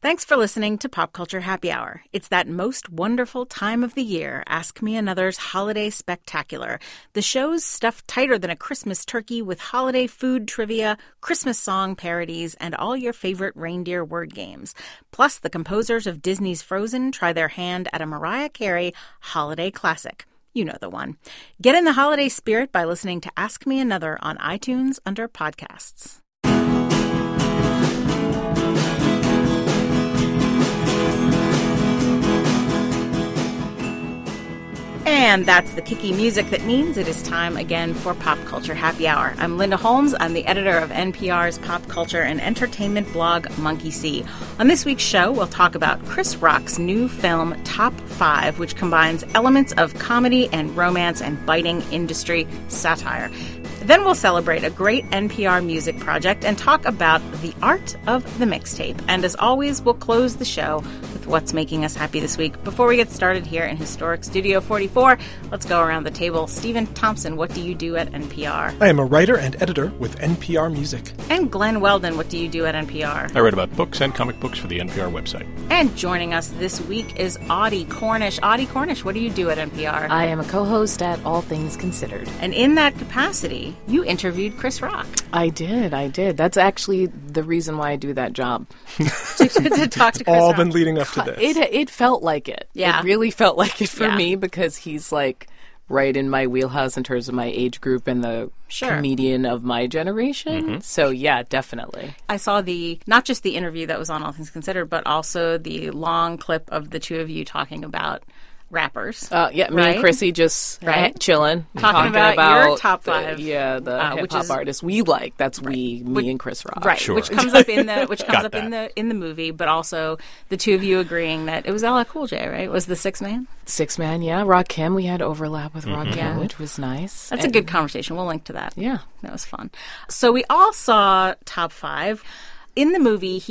Thanks for listening to Pop Culture Happy Hour. It's that most wonderful time of the year, Ask Me Another's Holiday Spectacular. The show's stuffed tighter than a Christmas turkey with holiday food trivia, Christmas song parodies, and all your favorite reindeer word games. Plus, the composers of Disney's Frozen try their hand at a Mariah Carey holiday classic. You know the one. Get in the holiday spirit by listening to Ask Me Another on iTunes under podcasts. And that's the kicky music that means it is time again for Pop Culture Happy Hour. I'm Linda Holmes. I'm the editor of NPR's pop culture and entertainment blog, Monkey See. On this week's show, we'll talk about Chris Rock's new film, Top 5, which combines elements of comedy and romance and biting industry satire. Then we'll celebrate a great NPR music project and talk about the art of the mixtape. And as always, we'll close the show with what's making us happy this week. Before we get started here in historic Studio 44, let's go around the table. Stephen Thompson, what do you do at NPR? I am a writer and editor with NPR Music. And Glenn Weldon, what do you do at NPR? I write about books and comic books for the NPR website. And joining us this week is Audie Cornish. Audie Cornish, what do you do at NPR? I am a co-host at All Things Considered. And in that capacity, you interviewed Chris Rock. I did. That's actually the reason why I do that job. to talk to Chris All Rock. been leading up to this. It felt like it. Yeah. It really felt like it for Yeah. me because he's like right in my wheelhouse in terms of my age group and the Sure. comedian of my generation. Mm-hmm. So yeah, definitely. I saw not just the interview that was on All Things Considered, but also the long clip of the two of you talking about rappers. Me right? and Chrissy just Right. chilling, Talking about your top the- five. the which hip-hop is- artists we like. That's me and Chris Rock. Right, Sure. which comes up in the Got that. in the movie, but also the two of you agreeing that it was LL Cool J, right? It was the Six Man. Six Man, yeah. Rakim, we had overlap with Rakim, which was nice. That's a good conversation. We'll link to that. Yeah. That was fun. So we all saw Top 5. In the movie,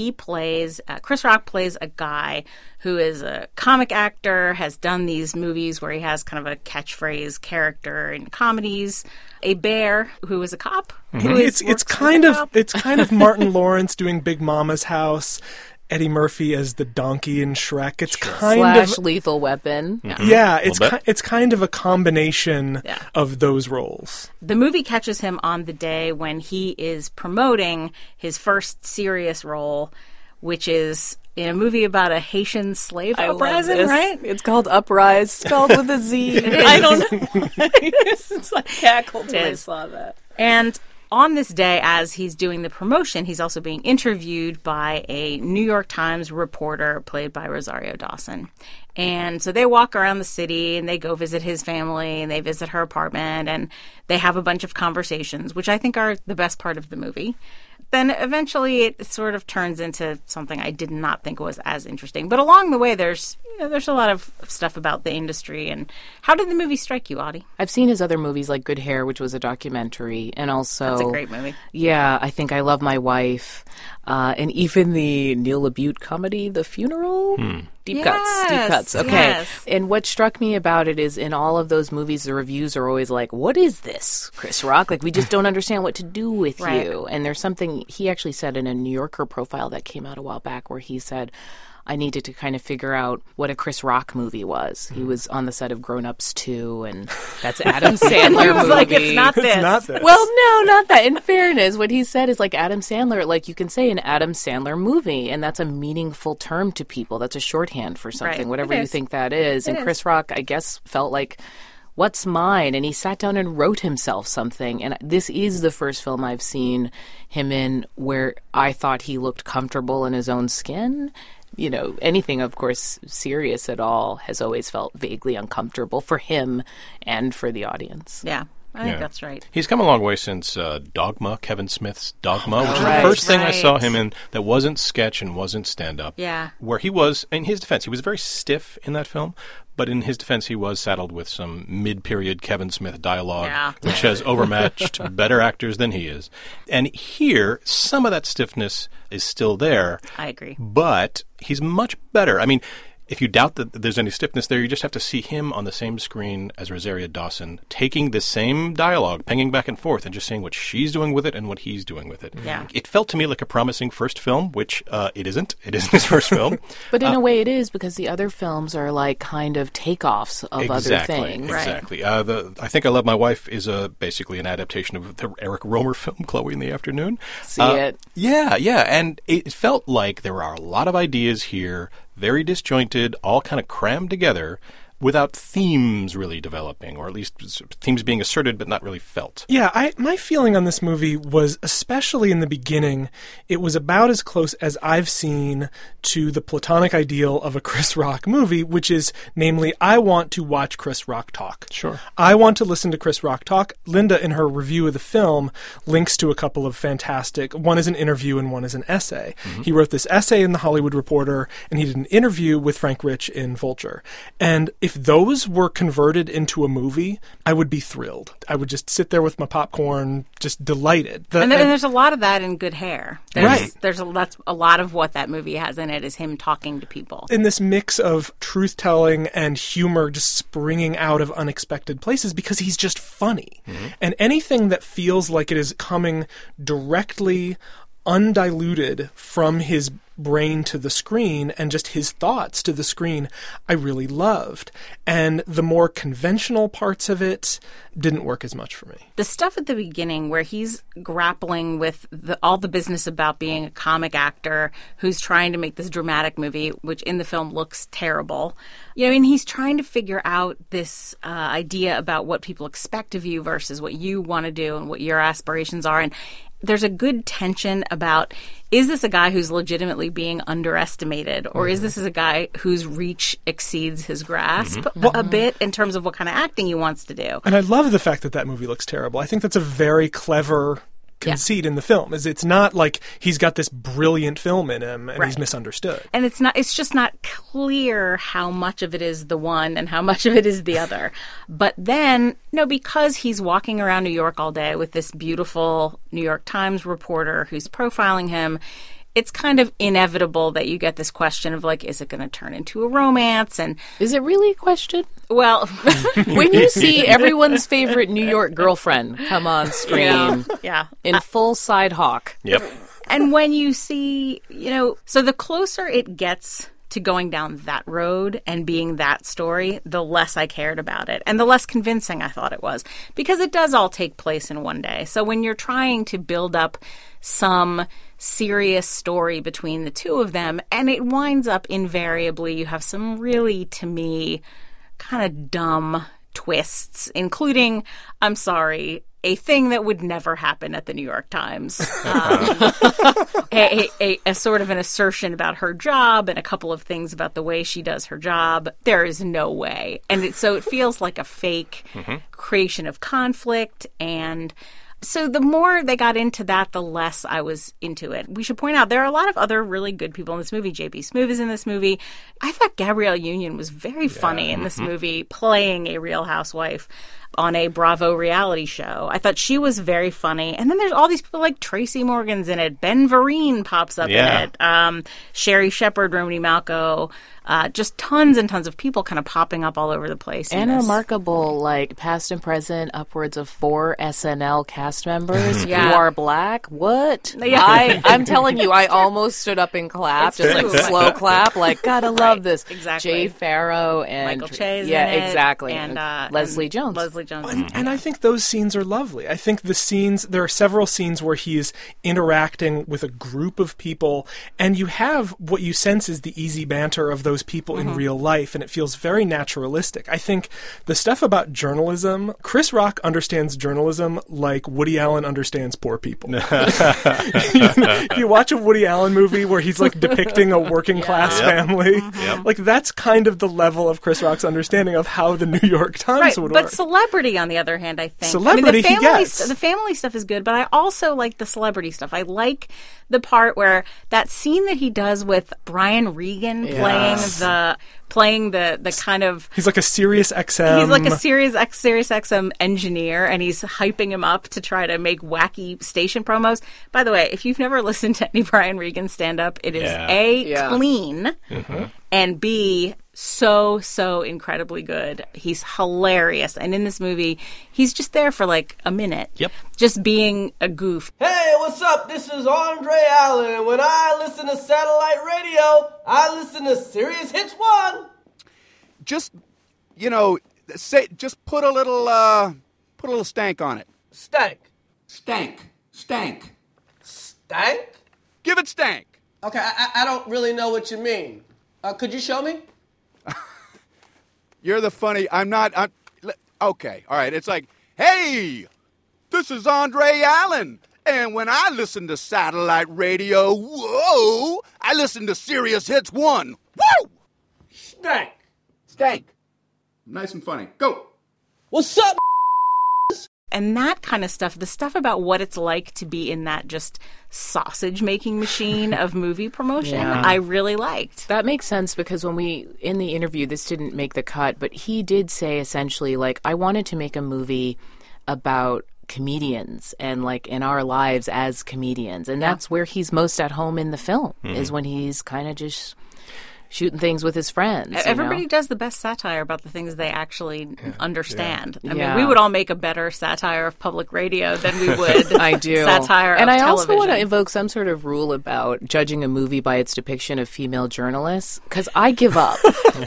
Chris Rock plays a guy who is a comic actor, has done these movies where he has kind of a catchphrase character in comedies, a bear who is a cop. Who is, It's kind of Martin Lawrence doing Big Mama's House, Eddie Murphy as the donkey in Shrek. It's kind of Lethal Weapon. yeah. Little bit. It's kind of a combination Yeah. of those roles. The movie catches him on the day when he is promoting his first serious role, which is in a movie about a Haitian slave I love uprising, this. right? It's called Uprise, spelled with a Z. I don't know. It's like cackled when I is. saw that. And on this day, as he's doing the promotion, he's also being interviewed by a New York Times reporter played by Rosario Dawson. And so they walk around the city and they go visit his family and they visit her apartment and they have a bunch of conversations, which I think are the best part of the movie. Then eventually it sort of turns into something I did not think was as interesting. But along the way, there's a lot of stuff about the industry. And how did the movie strike you, Audie? I've seen his other movies like Good Hair, which was a documentary, and also That's a great movie. Yeah, I think I Love My Wife, and even the Neil LaBute comedy, The Funeral. Deep cuts. Okay. Yes. And what struck me about it is in all of those movies, the reviews are always like, "What is this, Chris Rock? Like, we just don't understand what to do with Right. you." And there's something he actually said in a New Yorker profile that came out a while back where he said, I needed to kind of figure out what a Chris Rock movie was. He was on the set of Grown Ups 2, and that's Adam Sandler He was movie. like, it's not this. It's not this. Well, no, not that. In fairness, what he said is like Adam Sandler, like you can say an Adam Sandler movie, and that's a meaningful term to people. That's a shorthand for something, Right. whatever It you is. think that is. It And is. Chris Rock, I guess, felt like, what's mine? And he sat down and wrote himself something. And this is the first film I've seen him in where I thought he looked comfortable in his own skin. You know, anything, of course, serious at all has always felt vaguely uncomfortable for him and for the audience. Yeah, I think that's right. He's come a long way since Dogma, Kevin Smith's Dogma, which is right. the first thing I Right. saw him in that wasn't sketch and wasn't stand-up. Yeah. Where he was, in his defense, he was very stiff in that film, but in his defense, he was saddled with some mid-period Kevin Smith dialogue, Yeah. which has overmatched better actors than he is. And here, some of that stiffness is still there. I agree. But he's much better. I mean, if you doubt that there's any stiffness there, you just have to see him on the same screen as Rosario Dawson, taking the same dialogue, pinging back and forth, and just saying what she's doing with it and what he's doing with it. Yeah. It felt to me like a promising first film, which it isn't. It isn't his first film. But in a way it is, because the other films are like kind of takeoffs of other things. Exactly. I Think I Love My Wife is basically an adaptation of the Eric Romer film, Chloe in the Afternoon. See it. Yeah. And it felt like there are a lot of ideas here, very disjointed, all kind of crammed together without themes really developing, or at least themes being asserted but not really felt. Yeah, my feeling on this movie was, especially in the beginning, it was about as close as I've seen to the platonic ideal of a Chris Rock movie, which is, namely, I want to watch Chris Rock talk. Sure. I want to listen to Chris Rock talk. Linda, in her review of the film, links to a couple of fantastic, one is an interview and one is an essay. Mm-hmm. He wrote this essay in The Hollywood Reporter, and he did an interview with Frank Rich in Vulture. And if those were converted into a movie, I would be thrilled. I would just sit there with my popcorn, just delighted. And there's a lot of that in Good Hair. Right. That's a lot of what that movie has in it is him talking to people. In this mix of truth-telling and humor just springing out of unexpected places because he's just funny. Mm-hmm. And anything that feels like it is coming directly undiluted from his brain to the screen and just his thoughts to the screen, I really loved. And the more conventional parts of it didn't work as much for me. The stuff at the beginning where he's grappling with all the business about being a comic actor who's trying to make this dramatic movie, which in the film looks terrible. And he's trying to figure out this idea about what people expect of you versus what you want to do and what your aspirations are. And there's a good tension about, is this a guy who's legitimately being underestimated, or is this a guy whose reach exceeds his grasp a bit in terms of what kind of acting he wants to do? And I love the fact that movie looks terrible. I think that's a very clever conceit in the film. It's not like he's got this brilliant film in him and he's misunderstood. And it's just not clear how much of it is the one and how much of it is the other. But then, because he's walking around New York all day with this beautiful New York Times reporter who's profiling him, it's kind of inevitable that you get this question of, like, is it going to turn into a romance? And is it really a question? Well, when you see everyone's favorite New York girlfriend come on screen in full side hawk. Yep. And when you see, so the closer it gets to going down that road and being that story, the less I cared about it and the less convincing I thought it was, because it does all take place in one day. So when you're trying to build up some serious story between the two of them, and it winds up invariably, you have some really, to me, kind of dumb twists, including, I'm sorry, a thing that would never happen at the New York Times. A sort of an assertion about her job and a couple of things about the way she does her job. There is no way. And so it feels like a fake creation of conflict. And so the more they got into that, the less I was into it. We should point out there are a lot of other really good people in this movie. J.B. Smoove is in this movie. I thought Gabrielle Union was very funny in this movie, playing a Real Housewife on a Bravo reality show. I thought she was very funny. And then there's all these people like Tracy Morgan's in it. Ben Vereen pops up in it. Sherry Shepherd, Romany Malco. Just tons and tons of people kind of popping up all over the place. And remarkable, like, past and present, upwards of 4 SNL cast members who are black. What? Yeah. I'm telling you, I almost stood up and clapped, just like slow clap, like, gotta love this. Exactly. Jay Farrow and Michael Che's yeah, in it, exactly. And Leslie Jones. Leslie Jones. And I think those scenes are lovely. I think there are several scenes where he is interacting with a group of people, and you have what you sense is the easy banter of those people in real life, and it feels very naturalistic. I think the stuff about journalism, Chris Rock understands journalism like Woody Allen understands poor people. If you watch a Woody Allen movie where he's like depicting a working class family, like that's kind of the level of Chris Rock's understanding of how the New York Times would work. But celebrity, on the other hand, I think. Celebrity, the family stuff is good, but I also like the celebrity stuff. I like the part where that scene that he does with Brian Regan playing the kind of... He's like a Sirius XM... He's like a Sirius XM engineer, and he's hyping him up to try to make wacky station promos. By the way, if you've never listened to any Brian Regan stand-up, it is clean, and B, so incredibly good. He's hilarious. And in this movie, he's just there for like a minute. Yep. Just being a goof. Hey, what's up? This is Andre Allen, and when I listen to satellite radio, I listen to Sirius Hits 1. Just, just put a little stank on it. Stank. Stank. Stank? Give it stank. Okay, I don't really know what you mean. Could you show me? You're the funny. Okay, all right. It's like, hey, this is Andre Allen. And when I listen to satellite radio, whoa, I listen to Sirius Hits 1. Woo! Stank. Stank. Nice and funny. Go. What's up? And that kind of stuff, the stuff about what it's like to be in that just sausage-making machine of movie promotion, I really liked. That makes sense because in the interview, this didn't make the cut, but he did say essentially, like, I wanted to make a movie about comedians and, like, in our lives as comedians. And that's where he's most at home in the film, is when he's kind of just shooting things with his friends. Everybody does the best satire about the things they actually understand. Yeah. I mean, we would all make a better satire of public radio than we would satire of television. And I also want to invoke some sort of rule about judging a movie by its depiction of female journalists, because I give up.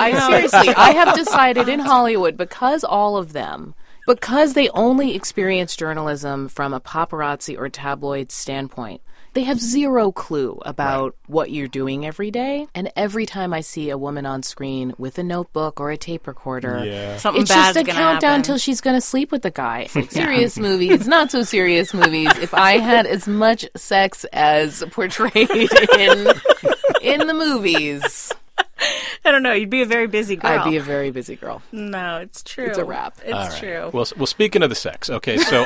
I have decided in Hollywood, because all of them, because they only experience journalism from a paparazzi or tabloid standpoint, they have zero clue about what you're doing every day. And every time I see a woman on screen with a notebook or a tape recorder, something it's bad's just a countdown till she's going to sleep with the guy. Serious movies, not so serious movies. If I had as much sex as portrayed in the movies, I don't know. You'd be a very busy girl. I'd be a very busy girl. No, it's true. It's a wrap. It's true. Well, speaking of the sex, okay, so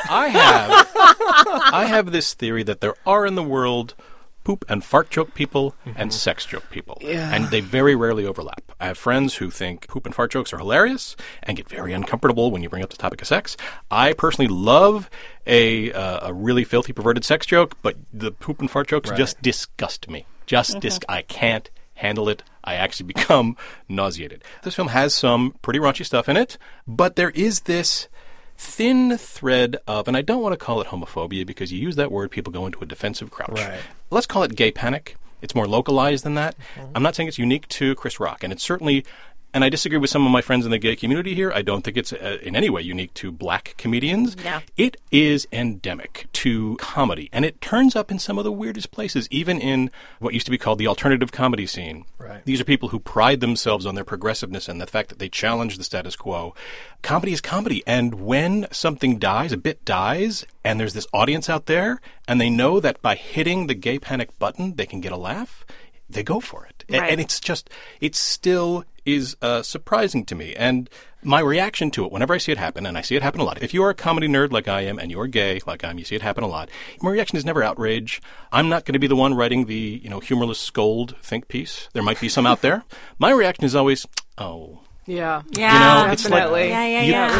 I have this theory that there are in the world poop and fart joke people and sex joke people. Yeah. And they very rarely overlap. I have friends who think poop and fart jokes are hilarious and get very uncomfortable when you bring up the topic of sex. I personally love a really filthy, perverted sex joke, but the poop and fart jokes just disgust me. I can't handle it. I actually become nauseated. This film has some pretty raunchy stuff in it, but there is this thin thread of, and I don't want to call it homophobia because you use that word, people go into a defensive crouch. Right. Let's call it gay panic. It's more localized than that. I'm not saying it's unique to Chris Rock, and it's certainly, and I disagree with some of my friends in the gay community here. I don't think it's in any way unique to black comedians. Yeah. It is endemic to comedy, and it turns up in some of the weirdest places, even in what used to be called the alternative comedy scene. Right. These are people who pride themselves on their progressiveness and the fact that they challenge the status quo. Comedy is comedy, and when something dies, a bit dies, and there's this audience out there, and they know that by hitting the gay panic button, they can get a laugh, they go for it. Right. And it still is surprising to me. And my reaction to it, whenever I see it happen, and I see it happen a lot, if you are a comedy nerd like I am and you're gay like I am, you see it happen a lot, my reaction is never outrage. I'm not going to be the one writing the humorless scold think piece. There might be some out there. My reaction is always, oh. Yeah. Yeah, it's like you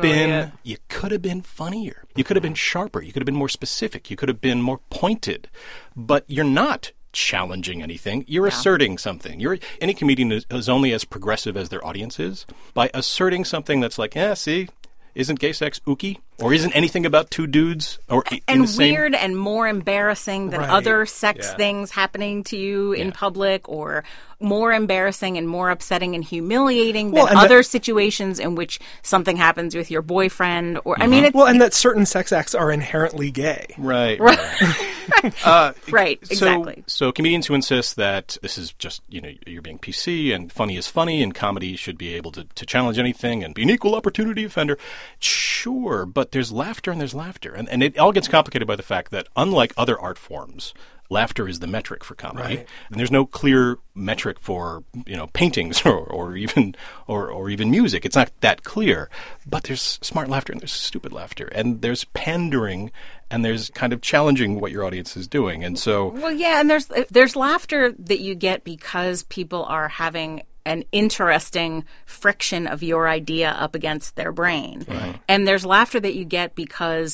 could have been funnier. You could have been sharper. You could have been more specific. You could have been more pointed. But you're not challenging anything. You're asserting something. Any comedian is only as progressive as their audience is. By asserting something that's like, see, isn't gay sex ooky? Or isn't anything about two dudes or and weird and more embarrassing than other sex things happening to you in public, or more embarrassing and more upsetting and humiliating than other situations in which something happens with your boyfriend, or I mean, and that certain sex acts are inherently gay. Right. Right, exactly. So comedians who insist that this is just, you're being PC and funny is funny and comedy should be able to challenge anything and be an equal opportunity offender. Sure, but there's laughter and there's laughter. And it all gets complicated by the fact that unlike other art forms, laughter is the metric for comedy. Right. And there's no clear metric for, paintings or even music. It's not that clear. But there's smart laughter and there's stupid laughter. And there's pandering and there's kind of challenging what your audience is doing. And so and there's laughter that you get because people are having an interesting friction of your idea up against their brain. Right. And there's laughter that you get because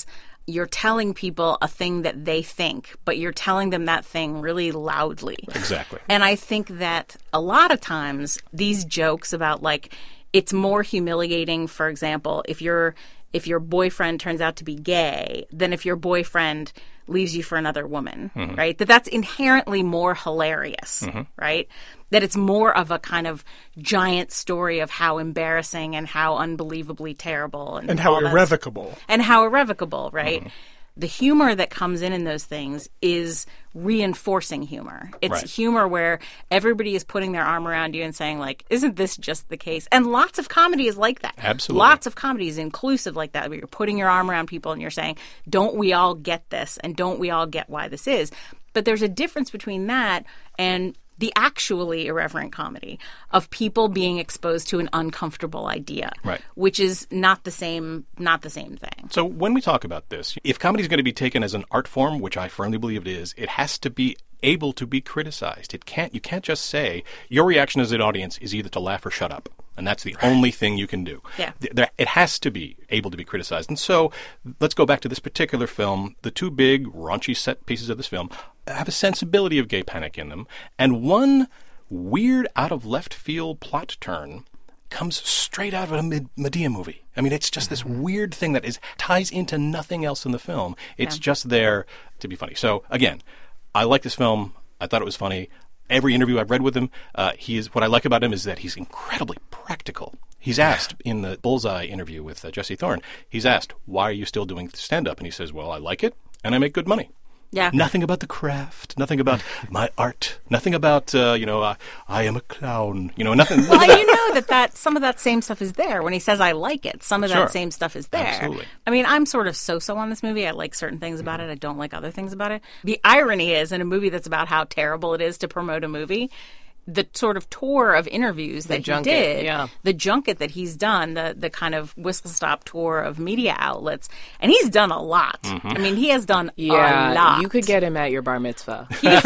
you're telling people a thing that they think, but you're telling them that thing really loudly. Exactly. And I think that a lot of times these jokes about, like, it's more humiliating, for example, if your boyfriend turns out to be gay than if your boyfriend leaves you for another woman, right? That's inherently more hilarious, right? That it's more of a kind of giant story of how embarrassing and how unbelievably terrible. And how irrevocable. And how irrevocable, right? The humor that comes in those things is reinforcing humor. It's humor where everybody is putting their arm around you and saying, like, isn't this just the case? And lots of comedy is like that. Absolutely. Lots of comedy is inclusive like that, where you're putting your arm around people and you're saying, don't we all get this? And don't we all get why this is? But there's a difference between that and the actually irreverent comedy of people being exposed to an uncomfortable idea, which is not the same thing. So when we talk about this, if comedy is going to be taken as an art form, which I firmly believe it is, it has to be able to be criticized. You can't just say your reaction as an audience is either to laugh or shut up. And that's the only thing you can do. Yeah. It has to be able to be criticized. And so let's go back to this particular film. The two big raunchy set pieces of this film have a sensibility of gay panic in them. And one weird out of left field plot turn comes straight out of a Medea movie. I mean, it's just this weird thing that ties into nothing else in the film. It's just there to be funny. So again, I like this film. I thought it was funny. Every interview I've read with him, what I like about him is that he's incredibly practical. He's asked in the Bullseye interview with Jesse Thorne, he's asked, why are you still doing stand-up? And he says, well, I like it, and I make good money. Yeah. Nothing about the craft, nothing about my art, nothing about, I am a clown, nothing. Well, you know that some of that same stuff is there. When he says, I like it, some of that same stuff is there. Absolutely. I mean, I'm sort of so-so on this movie. I like certain things about it. I don't like other things about it. The irony is, in a movie that's about how terrible it is to promote a movie, the sort of tour of interviews that he did, the junket that he's done, the kind of whistle-stop tour of media outlets, and he's done a lot. I mean, he has done a lot. You could get him at your bar mitzvah.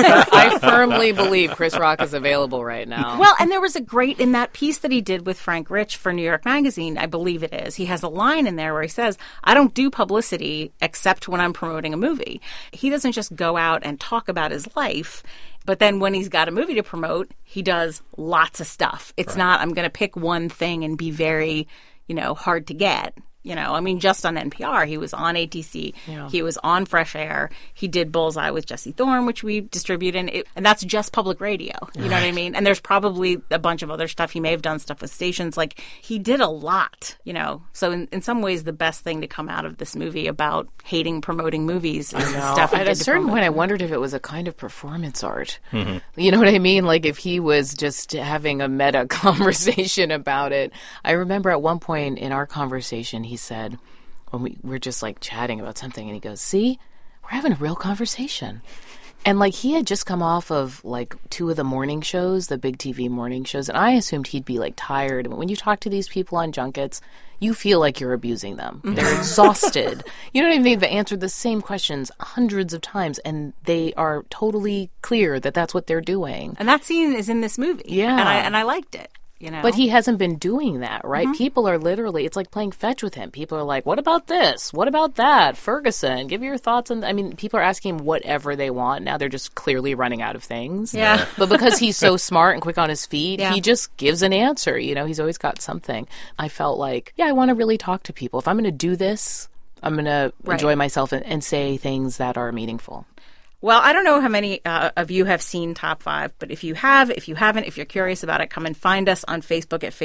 I firmly believe Chris Rock is available right now. Well, and there was in that piece that he did with Frank Rich for New York Magazine, I believe it is, he has a line in there where he says, I don't do publicity except when I'm promoting a movie. He doesn't just go out and talk about his life. But then when he's got a movie to promote, he does lots of stuff. It's not, I'm going to pick one thing and be very, hard to get. I mean, just on NPR, he was on ATC, he was on Fresh Air, he did Bullseye with Jesse Thorne, which we distribute, and that's just public radio. You know what I mean? And there's probably a bunch of other stuff. He may have done stuff with stations. Like, he did a lot, So in some ways, the best thing to come out of this movie about hating promoting movies is the stuff he did. At a certain point, I wondered if it was a kind of performance art. You know what I mean? Like, if he was just having a meta conversation about it. I remember at one point in our conversation, he said, when we were just like chatting about something, and he goes, see, we're having a real conversation. And like, he had just come off of like 2 of the morning shows, the big TV morning shows, and I assumed he'd be like tired. But when you talk to these people on junkets, you feel like you're abusing them. They're exhausted. You know what I mean? They've answered the same questions hundreds of times, and they are totally clear that that's what they're doing. And that scene is in this movie. Yeah. And I liked it. But he hasn't been doing that, right? People are literally, it's like playing fetch with him. People are like, what about this? What about that? Ferguson, give your thoughts on, people are asking him whatever they want. Now they're just clearly running out of things. Yeah. But because he's so smart and quick on his feet, he just gives an answer. He's always got something. I felt like, I want to really talk to people. If I'm going to do this, I'm going to enjoy myself and say things that are meaningful. Well, I don't know how many of you have seen Top 5, but if you haven't, if you're curious about it, come and find us on Facebook at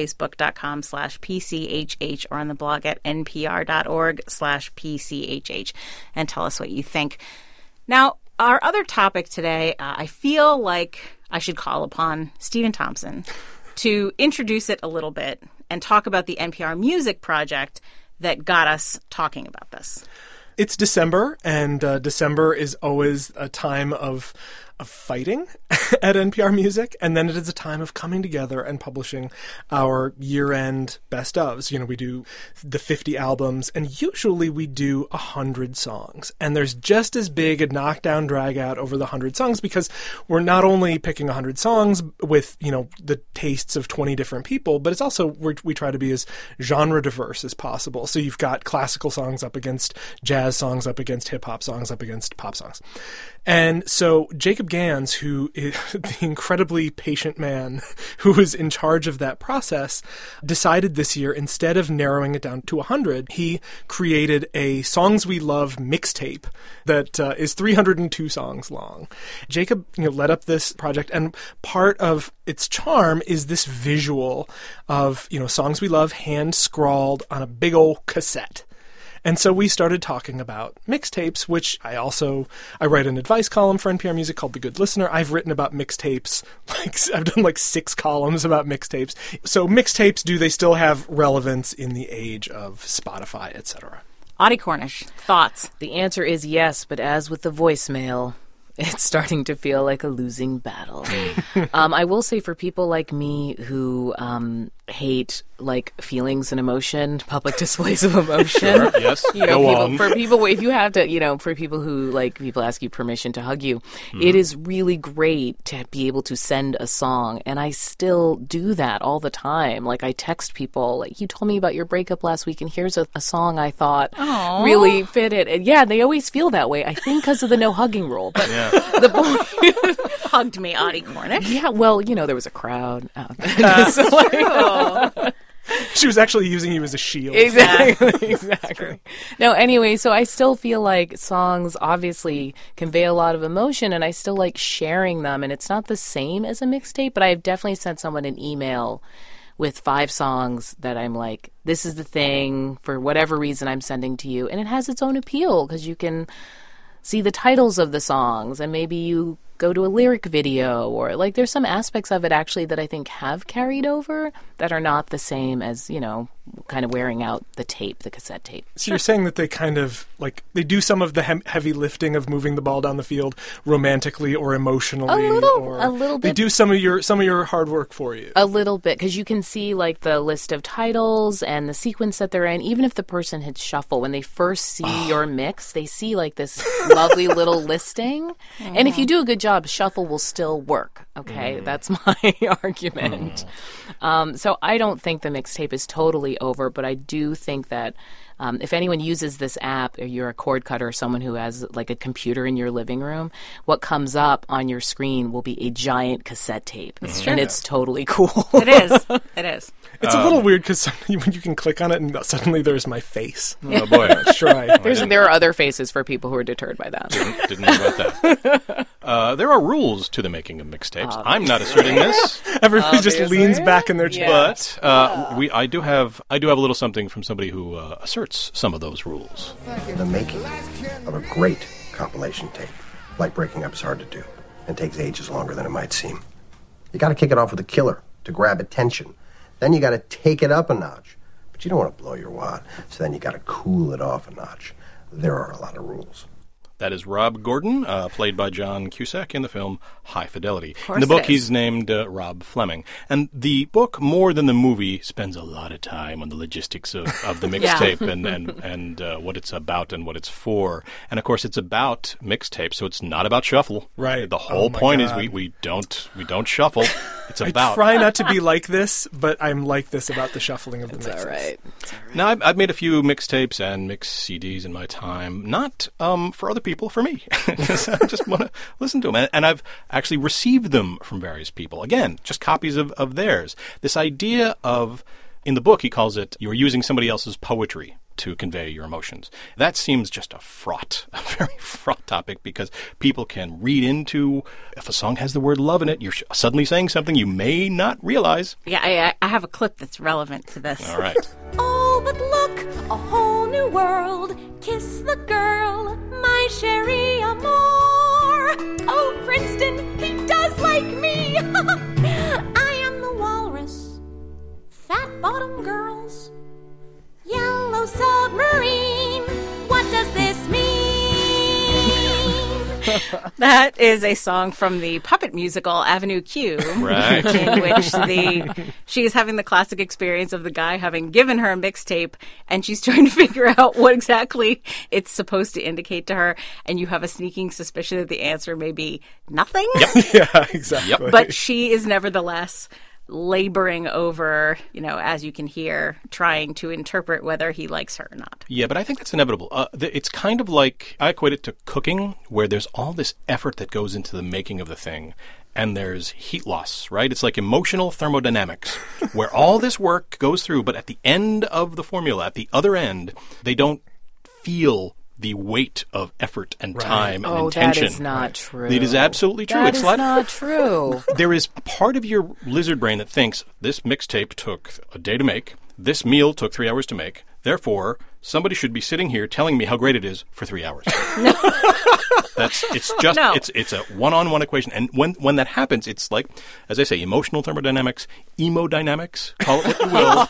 facebook.com/PCHH or on the blog at npr.org/PCHH and tell us what you think. Now, our other topic today, I feel like I should call upon Stephen Thompson to introduce it a little bit and talk about the NPR Music Project that got us talking about this. It's December, and December is always a time of of fighting at NPR Music, and then it is a time of coming together and publishing our year-end best ofs. We do the 50 albums, and usually we do 100 songs. And there's just as big a knockdown drag out over the 100 songs because we're not only picking 100 songs with, the tastes of 20 different people, but it's also we try to be as genre diverse as possible. So you've got classical songs up against jazz songs, up against hip-hop songs, up against pop songs. And so Jacob Gans, who is the incredibly patient man who was in charge of that process, decided this year, instead of narrowing it down to 100, he created a Songs We Love mixtape that is 302 songs long. Jacob led up this project, and part of its charm is this visual of Songs We Love hand-scrawled on a big old cassette. And so we started talking about mixtapes, which I write an advice column for NPR Music called The Good Listener. I've written about mixtapes, I've done 6 columns about mixtapes. So mixtapes, do they still have relevance in the age of Spotify, etc.? Audie Cornish, thoughts? The answer is yes, but as with the voicemail, it's starting to feel like a losing battle. I will say for people like me who hate feelings and emotion, public displays of emotion. Sure, yes. Go on. For people, if you have to, for people who people ask you permission to hug you, it is really great to be able to send a song, and I still do that all the time. I text people, you told me about your breakup last week, and here's a song I thought really fit it. And yeah, they always feel that way. I think because of the no hugging rule, but the boy hugged me, Audie Cornish. Yeah, well, there was a crowd out there. She was actually using you as a shield. Exactly. No, anyway, so I still feel like songs obviously convey a lot of emotion, and I still like sharing them, and it's not the same as a mixtape, but I've definitely sent someone an email with 5 songs that I'm like, this is the thing, for whatever reason I'm sending to you, and it has its own appeal, because you can see the titles of the songs, and maybe you go to a lyric video, or there's some aspects of it actually that I think have carried over that are not the same as, kind of wearing out the cassette tape. So you're saying that they kind of, they do some of the heavy lifting of moving the ball down the field romantically or emotionally. A little bit. They do some of your hard work for you. A little bit, because you can see, the list of titles and the sequence that they're in. Even if the person hits shuffle, when they first see your mix, they see, this lovely little listing. And if you do a good job, shuffle will still work. Okay, that's my argument. So I don't think the mixtape is totally over, but I do think that if anyone uses this app, or you're a cord cutter or someone who has a computer in your living room, what comes up on your screen will be a giant cassette tape. And it's totally cool. It is. It is. It's a little weird because you can click on it and suddenly there's my face. Oh, boy. There are other faces for people who are deterred by that. Didn't know about that. There are rules to the making of mixtapes. I'm not asserting this. Everybody just leans back in their chair. But I do have a little something from somebody who asserts some of those rules. The making of a great compilation tape, like breaking up, is hard to do and takes ages longer than it might seem. You got to kick it off with a killer to grab attention. Then you got to take it up a notch. But you don't want to blow your wad, so then you got to cool it off a notch. There are a lot of rules. That is Rob Gordon, played by John Cusack in the film High Fidelity. In the book, he's named Rob Fleming. And the book, more than the movie, spends a lot of time on the logistics of the mixtape and what it's about and what it's for. And, of course, it's about mixtape, so it's not about shuffle. Right. The whole point is we don't shuffle. It's about... I try not to be like this, but I'm like this about the shuffling of the mixes. All right. Now, I've made a few mixtapes and mixed CDs in my time, not for other people, for me. I just want to listen to them. And I've actually received them from various people. Again, just copies of theirs. This idea of, in the book, he calls it, you're using somebody else's poetry to convey your emotions. That seems just a very fraught topic, because people can read into, if a song has the word love in it, you're suddenly saying something you may not realize. Yeah, I have a clip that's relevant to this. All right. Oh, but look, a whole new world. Kiss the girl, my chérie amour. Oh, Princeton, he does like me. I am the walrus. Fat bottom girls. Yellow submarine. What does this mean? That is a song from the puppet musical Avenue Q, Right. in which she is having the classic experience of the guy having given her a mixtape, and she's trying to figure out what exactly it's supposed to indicate to her, and you have a sneaking suspicion that the answer may be nothing. Yeah, exactly. But she is nevertheless laboring over, as you can hear, trying to interpret whether he likes her or not. Yeah, but I think that's inevitable. It's kind of like, I equate it to cooking, where there's all this effort that goes into the making of the thing, and there's heat loss, right? It's like emotional thermodynamics, where all this work goes through, but at the end of the formula, at the other end, they don't feel the weight of effort and time and intention. That is not true. It is absolutely true. That is not true. There is part of your lizard brain that thinks this mixtape took a day to make, this meal took 3 hours to make, therefore somebody should be sitting here telling me how great it is for 3 hours. No. It's a one-on-one equation, and when that happens, it's like, as I say, emotional thermodynamics, emodynamics, call it what you will.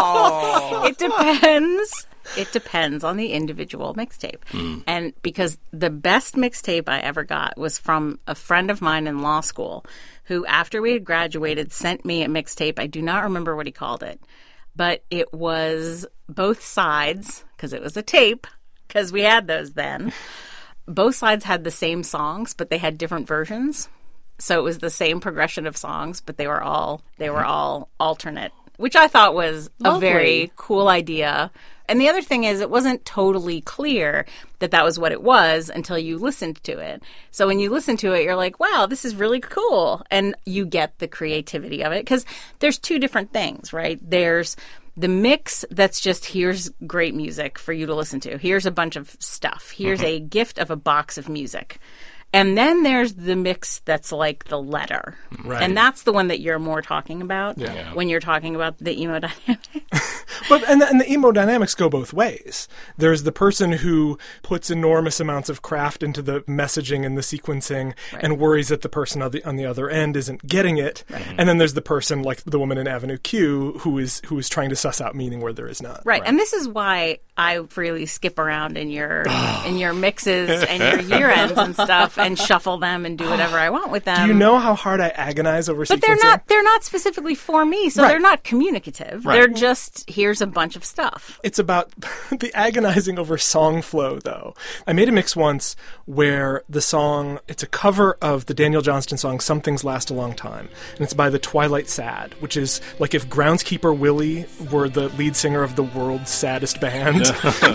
It depends. It depends on the individual mixtape. And because the best mixtape I ever got was from a friend of mine in law school who, after we had graduated, sent me a mixtape. I do not remember what he called it, but it was both sides, because it was a tape, because we had those then. Both sides had the same songs, but they had different versions. So it was the same progression of songs, but they were all alternate, which I thought was a very cool idea. And the other thing is, it wasn't totally clear that that was what it was until you listened to it. So when you listen to it, you're like, wow, this is really cool. And you get the creativity of it, because there's two different things, right? There's the mix that's just, here's great music for you to listen to. Here's a bunch of stuff. Here's a gift of a box of music. And then there's the mix that's like the letter. Right. And that's the one that you're more talking about when you're talking about the emodynamics. And the emodynamics go both ways. There's the person who puts enormous amounts of craft into the messaging and the sequencing and worries that the person on the other end isn't getting it. Right. And then there's the person, like the woman in Avenue Q, who is trying to suss out meaning where there is none. Right. And this is why I freely skip around in your mixes and your year ends and stuff, and shuffle them and do whatever I want with them. Do you know how hard I agonize over sequencing? But they're not specifically for me, so they're not communicative. Right. They're just, here's a bunch of stuff. It's about the agonizing over song flow, though. I made a mix once where the song, it's a cover of the Daniel Johnston song Some Things Last a Long Time, and it's by the Twilight Sad, which is like if Groundskeeper Willie were the lead singer of the world's saddest band.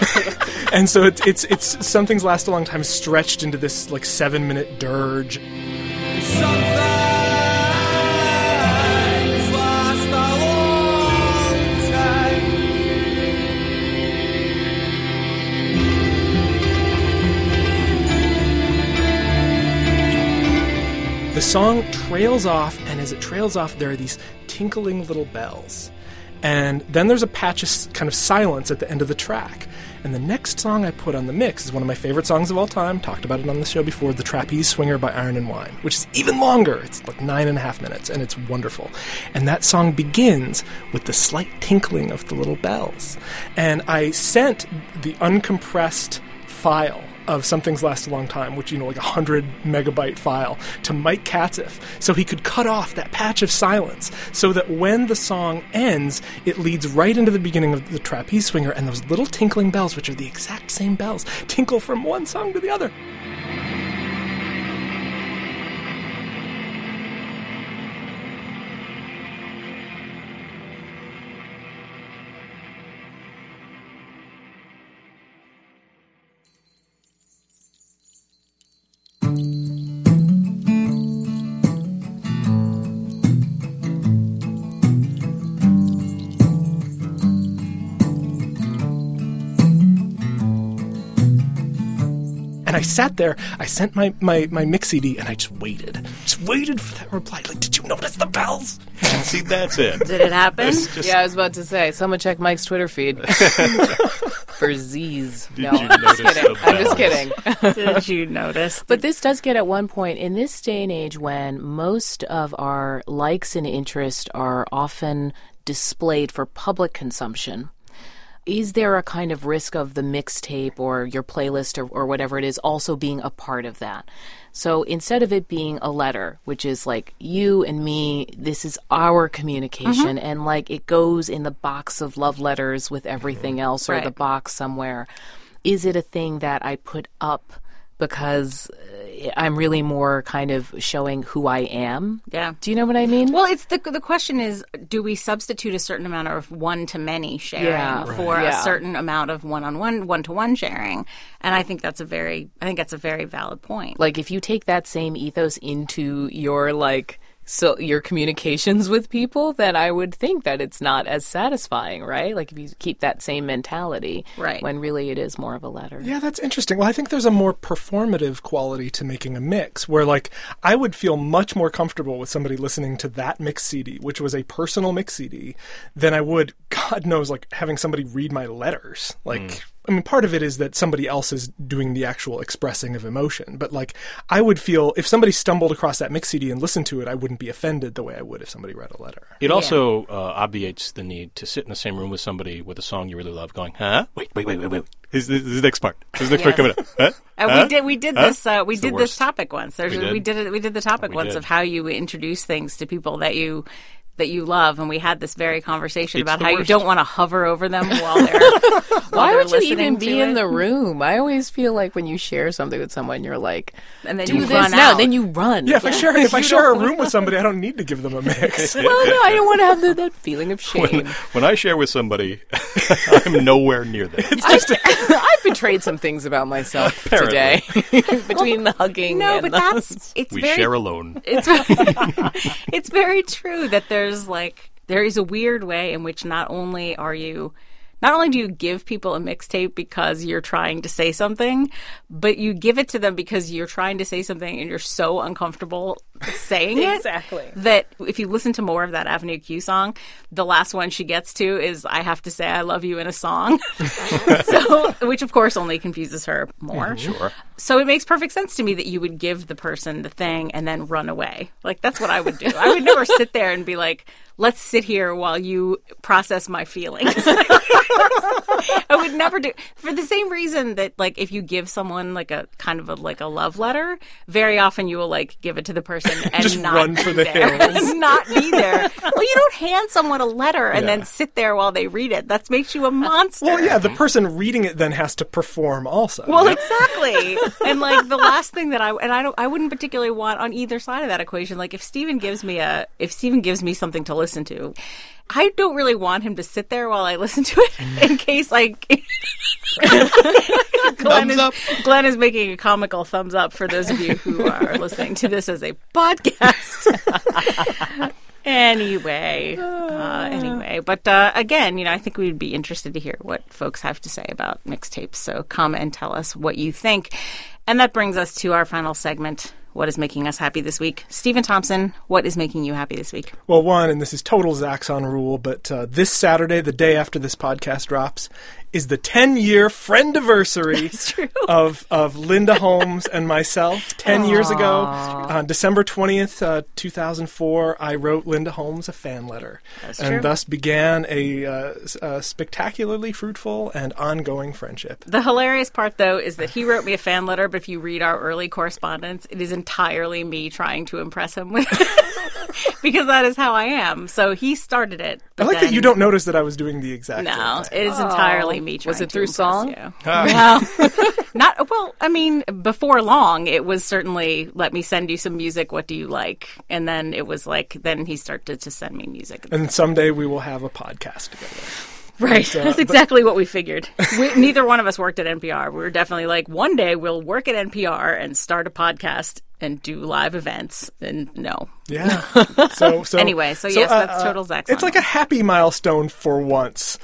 And so it's Some Things Last a Long Time stretched into this like 7-minute dirge. The song trails off, and as it trails off, there are these tinkling little bells. And then there's a patch of kind of silence at the end of the track. And the next song I put on the mix is one of my favorite songs of all time. Talked about it on the show before, The Trapeze Swinger by Iron and Wine, which is even longer. It's like 9.5 minutes, and it's wonderful. And that song begins with the slight tinkling of the little bells. And I sent the uncompressed file of Some Things Last a Long Time, which, like 100 megabyte file, to Mike Katzif, so he could cut off that patch of silence, so that when the song ends, it leads right into the beginning of the Trapeze Swinger, and those little tinkling bells, which are the exact same bells, tinkle from one song to the other. And I sat there, I sent my mix CD, and I just waited for that reply. Like, did you notice the bells? See, that's it. Did it happen? Yeah, I was about to say, someone check Mike's Twitter feed. For Z's. Did No, you I'm just notice kidding. the I'm just bells? kidding. Did you notice? But this does get at one point, in this day and age when most of our likes and interest are often displayed for public consumption, is there a kind of risk of the mixtape or your playlist or whatever it is also being a part of that? So instead of it being a letter, which is like you and me, this is our communication, and like it goes in the box of love letters with everything else, or the box somewhere, is it a thing that I put up because I'm really more kind of showing who I am? Yeah. Do you know what I mean? Well, it's the question is, do we substitute a certain amount of one-to-many sharing for a certain amount of one-on-one, one-to-one sharing? And I think that's a very valid point. Like, if you take that same ethos into your, like, so your communications with people, then I would think that it's not as satisfying, right? Like, if you keep that same mentality, right, when really it is more of a letter. Yeah, that's interesting. Well, I think there's a more performative quality to making a mix, where, like, I would feel much more comfortable with somebody listening to that mix CD, which was a personal mix CD, than I would, God knows, like, having somebody read my letters. Like, I mean, part of it is that somebody else is doing the actual expressing of emotion. But, like, I would feel, if somebody stumbled across that mix CD and listened to it, I wououldn't be offended the way I would if somebody read a letter. It also obviates the need to sit in the same room with somebody with a song you really love going, huh? Wait. This is the next part. This is the next part coming up. Huh? We did this topic once. We did the topic once did. Of how you introduce things to people that you love, and we had this very conversation about how you don't want to hover over them while they're Why would you listening even be in it. the room? I always feel like when you share something with someone, you're like, and then do you this run now, out. then you run. Yeah, if I share a room with somebody, I don't need to give them a mix. Well, no, I don't want to have that feeling of shame. When I share with somebody, I'm nowhere near them. I've betrayed some things about myself today between the hugging. No, and but we share alone. It's very true that there is a weird way in which not only do you give people a mixtape because you're trying to say something, but you give it to them because you're trying to say something and you're so uncomfortable saying it. Exactly. That if you listen to more of that Avenue Q song, the last one she gets to is, I have to say I love you in a song. Which of course only confuses her more. Sure. So it makes perfect sense to me that you would give the person the thing and then run away. Like, that's what I would do. I would never sit there and be like, let's sit here while you process my feelings. I would never do, for the same reason that, like, if you give someone like a kind of a love letter, very often you will like give it to the person and Just not run be for the there. hills. Not be there. Well, you don't hand someone a letter and then sit there while they read it. That makes you a monster. Well, yeah, the person reading it then has to perform also. Well, exactly. And like the last thing that I wouldn't particularly want on either side of that equation. Like, if Stephen gives me something to listen to, I don't really want him to sit there while I listen to it in case Glenn is making a comical thumbs up for those of you who are listening to this as a podcast. Anyway, but again, I think we'd be interested to hear what folks have to say about mixtapes. So come and tell us what you think. And that brings us to our final segment. What is making us happy this week? Stephen Thompson, what is making you happy this week? Well, one, and this is total Zaxxon rule, but this Saturday, the day after this podcast drops, is the 10-year friendiversary of Linda Holmes and myself. 10 years ago, on December 20th, 2004, I wrote Linda Holmes a fan letter. And thus began a spectacularly fruitful and ongoing friendship. The hilarious part, though, is that he wrote me a fan letter, but if you read our early correspondence, it is entirely me trying to impress him with because that is how I am. So he started it. I like that you don't notice that I was doing the exact No, same thing. it is entirely me trying to Was it through impress song? you. No. Well, I mean, before long, it was certainly, let me send you some music, what do you like? And then it was like, then he started to send me music. And someday we will have a podcast together. Right. That's exactly what we figured. Neither one of us worked at NPR. We were definitely like, one day we'll work at NPR and start a podcast and do live events. And no. Yeah. So anyway, yes, that's total Zaxxon. It's like a happy milestone for once.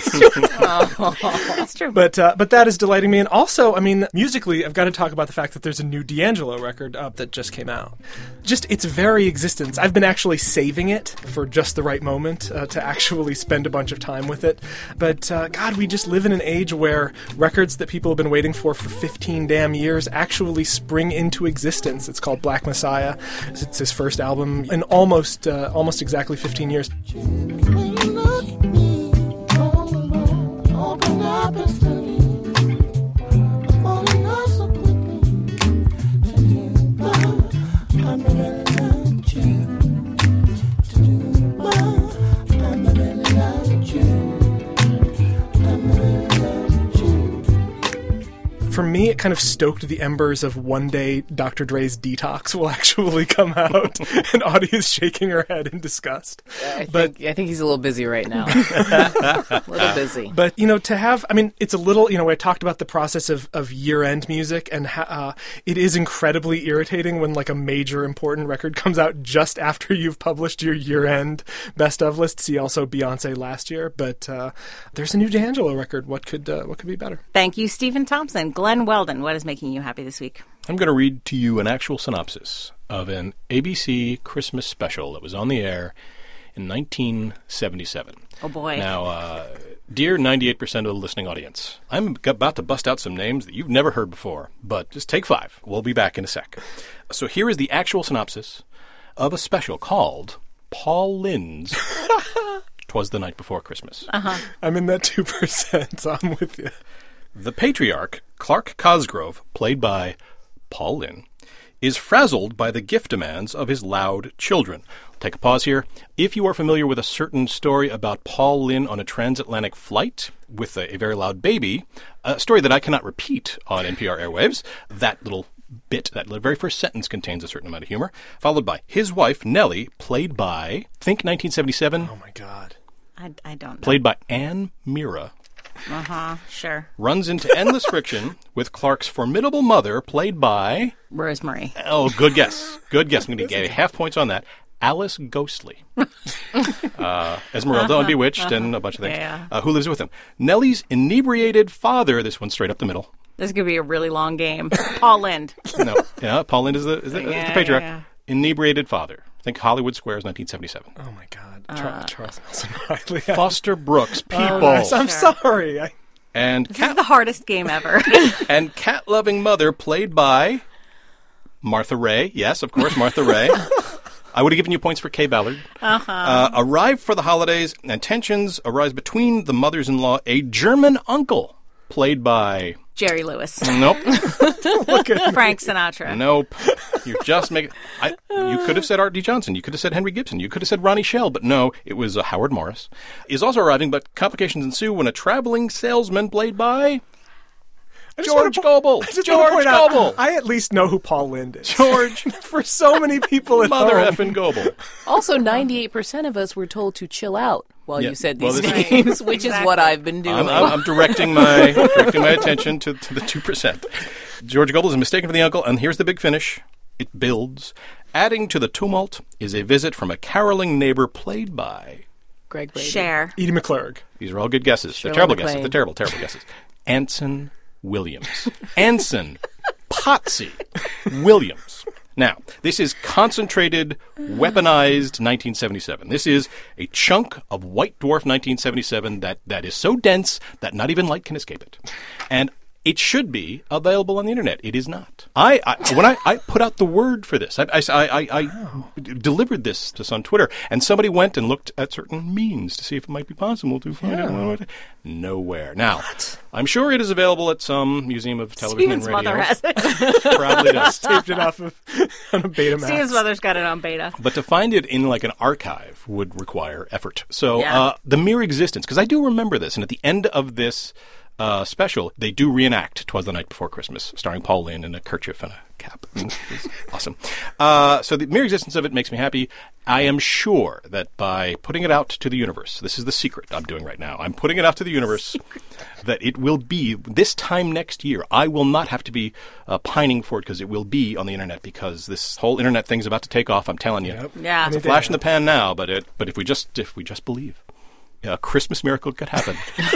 It's true. But that is delighting me. And also, I mean, musically, I've got to talk about the fact that there's a new D'Angelo record that just came out. Just its very existence. I've been actually saving it for just the right moment to actually spend a bunch of time with it. But God, we just live in an age where records that people have been waiting for 15 damn years actually spring into existence. It's called Black Messiah. It's his first album in almost exactly 15 years. me, it kind of stoked the embers of one day Dr. Dre's Detox will actually come out, and Audie is shaking her head in disgust. I think he's a little busy right now. A little busy. But, to have, it's a little, I talked about the process of year-end music, and it is incredibly irritating when, like, a major important record comes out just after you've published your year-end best-of list. See also Beyonce last year. But there's a new D'Angelo record. What could be better? Thank you, Stephen Thompson. Glenn Weldon, what is making you happy this week? I'm going to read to you an actual synopsis of an ABC Christmas special that was on the air in 1977. Oh, boy. Now, dear 98% of the listening audience, I'm about to bust out some names that you've never heard before, but just take 5. We'll be back in a sec. So here is the actual synopsis of a special called Paul Lynde's 'Twas the Night Before Christmas. I'm in that 2%, so I'm with you. The patriarch, Clark Cosgrove, played by Paul Lynde, is frazzled by the gift demands of his loud children. Take a pause here. If you are familiar with a certain story about Paul Lynde on a transatlantic flight with a very loud baby, a story that I cannot repeat on NPR airwaves, that little bit, that very first sentence contains a certain amount of humor, followed by his wife, Nellie, played by, think 1977. Oh, my God. I don't know. Played by Ann Mira. Sure. Runs into endless friction with Clark's formidable mother, played by... Rosemary. Oh, good guess. Good guess. I'm going to give you half points on that. Alice Ghostly. Esmeralda on Bewitched and a bunch of things. Yeah. Who lives with him? Nellie's inebriated father, this one's straight up the middle. This is going to be a really long game. Paul Lynde. No, yeah, Paul Lynde is the patriarch. Yeah. Inebriated father. I think Hollywood Squares, 1977. Oh, my God. Charles Nelson Riley. Foster Brooks, people. I'm sorry. And This is the hardest game ever. And cat-loving mother, played by Martha Raye. Yes, of course, Martha Raye. I would have given you points for Kay Ballard. Arrive for the holidays, and tensions arise between the mothers-in-law, a German uncle, played by... Jerry Lewis. Nope. Frank Sinatra. Nope. You're just making... You could have said Art D. Johnson. You could have said Henry Gibson. You could have said Ronnie Shell. But no, it was Howard Morris. Is also arriving, but complications ensue when a traveling salesman played by... George Gobel. George Gobel. I at least know who Paul Lynde is. George. For so many people at Mother home. effing Gobel. Also, 98% of us were told to chill out while you said these this is- names, which is what I've been doing. I'm directing my attention to the 2%. George Gobel is mistaken for the uncle, and here's the big finish. It builds. Adding to the tumult is a visit from a caroling neighbor played by... Greg Brady. Cher. Edie McClurg. These are all good guesses. Shirley They're terrible MacLaine. guesses. They're terrible guesses. Anson Williams. Anson Potsy Williams. Now, this is concentrated, weaponized 1977. This is a chunk of White Dwarf 1977 that is so dense that not even light can escape it. And it should be available on the internet. It is not. When I put out the word for this, I delivered this on Twitter, and somebody went and looked at certain means to see if it might be possible to find it. Nowhere. Now, I'm sure it is available at some museum of television Steven's and radio. mother has it. Probably does. Taped it off of on a Betamax. Steven's mother's got it on beta. But to find it in like an archive would require effort. So Yeah. the mere existence, because I do remember this, and at the end of this special, they do reenact "'Twas the Night Before Christmas," starring Paul Lynde in a kerchief and a cap. It's awesome. So the mere existence of it makes me happy. I am sure that by putting it out to the universe, this is the secret I'm doing right now. I'm putting it out to the universe that it will be this time next year. I will not have to be pining for it because it will be on the internet, because this whole internet thing's about to take off. I'm telling you. Yep. Yeah. It's a flash in the pan now, but if we just believe, a Christmas miracle could happen.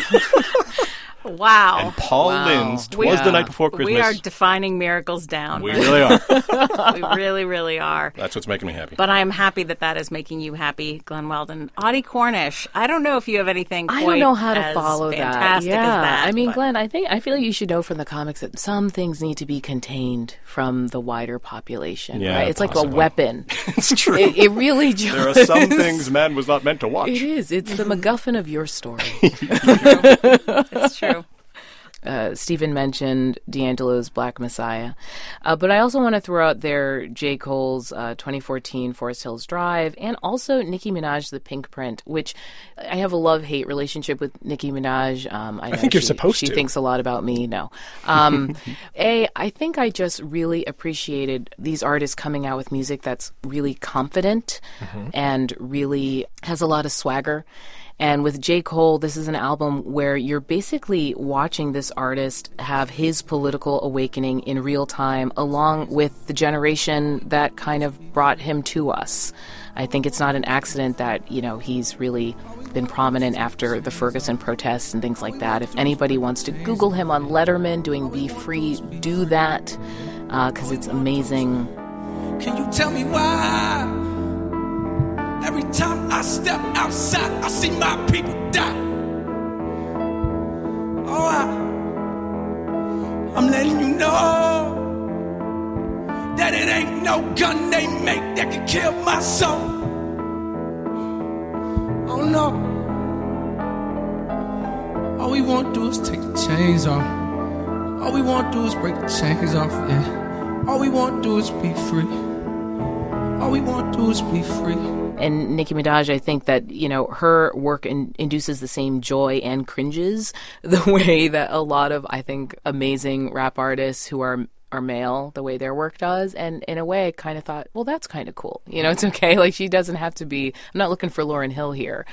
Wow. And Paul Lynde's "'Twas the Night Before Christmas." We are defining miracles down. We really are. We really, really are. That's what's making me happy. But I'm happy that is making you happy, Glenn Weldon. Audie Cornish, I don't know if you have anything I quite don't know how to as follow that. fantastic Yeah, as that. I mean, but- Glenn, I feel like you should know from the comics that some things need to be contained from the wider population. Yeah, right? It's like possibly. a weapon. It's true. It really just There are some things man was not meant to watch. It is. It's the MacGuffin of your story. It's true. Stephen mentioned D'Angelo's Black Messiah. But I also want to throw out there J. Cole's 2014 Forest Hills Drive, and also Nicki Minaj, The Pink Print, which I have a love-hate relationship with Nicki Minaj. I think you're supposed to. She thinks a lot about me. No. I think I just really appreciated these artists coming out with music that's really confident and really has a lot of swagger. And with J. Cole, this is an album where you're basically watching this artist have his political awakening in real time, along with the generation that kind of brought him to us. I think it's not an accident that, he's really been prominent after the Ferguson protests and things like that. If anybody wants to Google him on Letterman doing Be Free, do that, because it's amazing. Can you tell me why? Every time I step outside, I see my people die. Oh, I'm letting you know that it ain't no gun they make that can kill my soul. Oh no. All we want to do is take the chains off. All we want to do is break the chains off, yeah. All we want to do is be free. All we want to do is be free. And Nicki Minaj, I think that, her work induces the same joy and cringes the way that a lot of, I think, amazing rap artists who are male, the way their work does. And in a way, I kind of thought, well, that's kind of cool. It's okay. Like, she doesn't have to be, I'm not looking for Lauryn Hill here.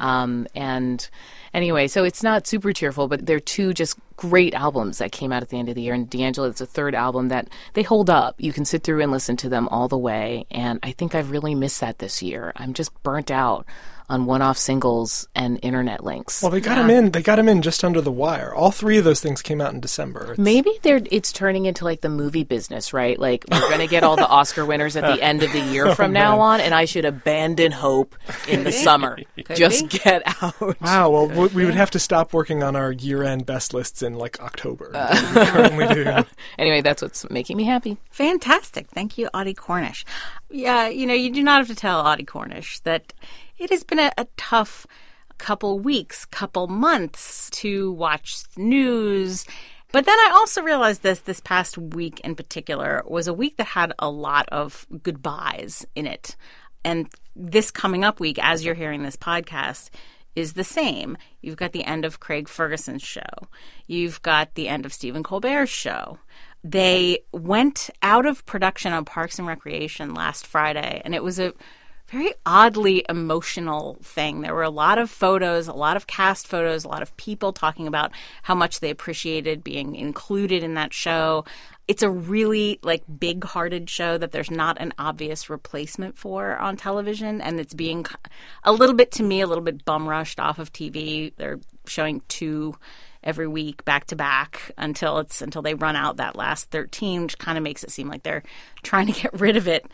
And anyway, so it's not super cheerful, but they're two just great albums that came out at the end of the year. And D'Angelo, it's a third album that they hold up. You can sit through and listen to them all the way. And I think I've really missed that this year. I'm just burnt out on one-off singles and internet links. Well, they got him in. They got him in just under the wire. All three of those things came out in December. Maybe it's turning into like the movie business, right? Like, we're going to get all the Oscar winners at the end of the year from now on, and I should abandon hope in the summer. Just get out. Wow. Well, we would have to stop working on our year-end best lists in like October. We currently do. Anyway, that's what's making me happy. Fantastic. Thank you, Audie Cornish. Yeah, you do not have to tell Audie Cornish that it has been a tough couple weeks, couple months to watch news. But then I also realized this past week in particular was a week that had a lot of goodbyes in it. And this coming up week, as you're hearing this podcast, is the same. You've got the end of Craig Ferguson's show. You've got the end of Stephen Colbert's show. They went out of production on Parks and Recreation last Friday, and it was a very oddly emotional thing. There were a lot of photos, a lot of cast photos, a lot of people talking about how much they appreciated being included in that show. It's a really big-hearted show that there's not an obvious replacement for on television, and it's being a little bit bum rushed off of TV. They're showing 2 every week back to back until they run out that last 13, which kind of makes it seem like they're trying to get rid of it.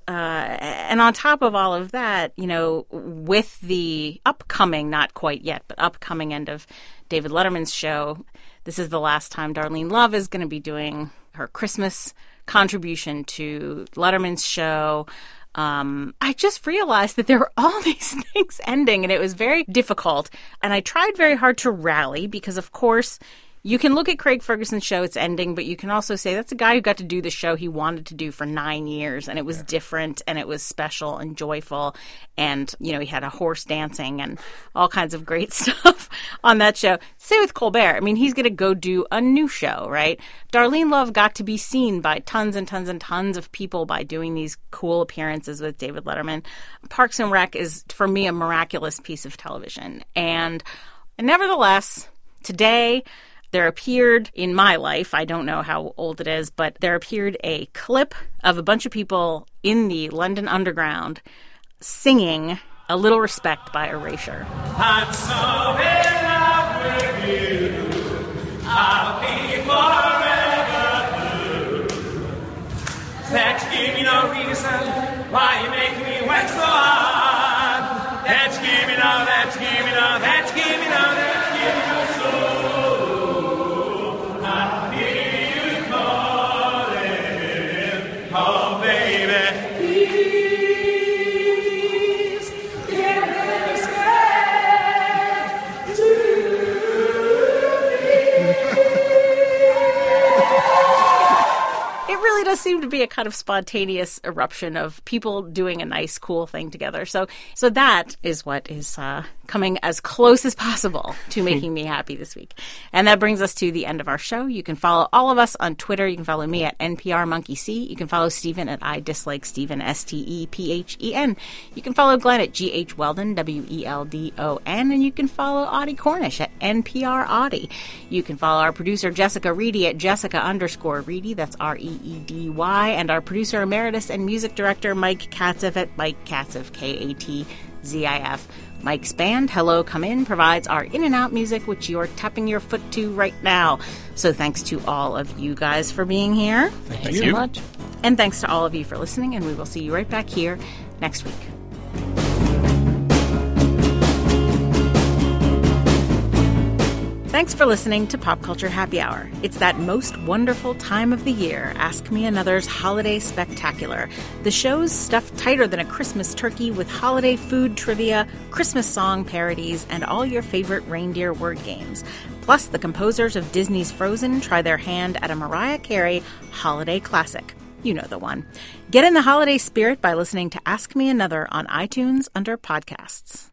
And on top of all of that, with the upcoming, not quite yet, but upcoming end of David Letterman's show, this is the last time Darlene Love is going to be doing her Christmas contribution to Letterman's show. I just realized that there were all these things ending, and it was very difficult. And I tried very hard to rally because, of course, you can look at Craig Ferguson's show, it's ending, but you can also say that's a guy who got to do the show he wanted to do for 9 years, and it was different, and it was special and joyful, and, he had a horse dancing and all kinds of great stuff on that show. Same with Colbert. I mean, he's going to go do a new show, right? Darlene Love got to be seen by tons and tons and tons of people by doing these cool appearances with David Letterman. Parks and Rec is, for me, a miraculous piece of television. And nevertheless, today, there appeared in my life, I don't know how old it is, but there appeared a clip of a bunch of people in the London Underground singing A Little Respect by Erasure. I'm so in love with you, I'll be forever blue. That you give me no reason why you make me work so hard. That you give me no, that you give me no, that you give me no, that you give me no soul. just seemed to be a kind of spontaneous eruption of people doing a nice, cool thing together. So that is what is coming as close as possible to making me happy this week. And that brings us to the end of our show. You can follow all of us on Twitter. You can follow me at NPRMonkeyC. You can follow Stephen at IDislikeStephen, STEPHEN. You can follow Glenn at GH Weldon, WELDON. And you can follow Audie Cornish at NPR Audie. You can follow our producer Jessica Reedy at Jessica_Reedy. That's REEDY. And our producer emeritus and music director Mike Katzif at Mike Katzif, KATZIF. Mike's band, Hello Come In, provides our in and out music, which you're tapping your foot to right now. So thanks to all of you guys for being here. Thank you so much. And thanks to all of you for listening, and we will see you right back here next week. Thanks for listening to Pop Culture Happy Hour. It's that most wonderful time of the year, Ask Me Another's Holiday Spectacular. The show's stuffed tighter than a Christmas turkey with holiday food trivia, Christmas song parodies, and all your favorite reindeer word games. Plus, the composers of Disney's Frozen try their hand at a Mariah Carey holiday classic. You know the one. Get in the holiday spirit by listening to Ask Me Another on iTunes under podcasts.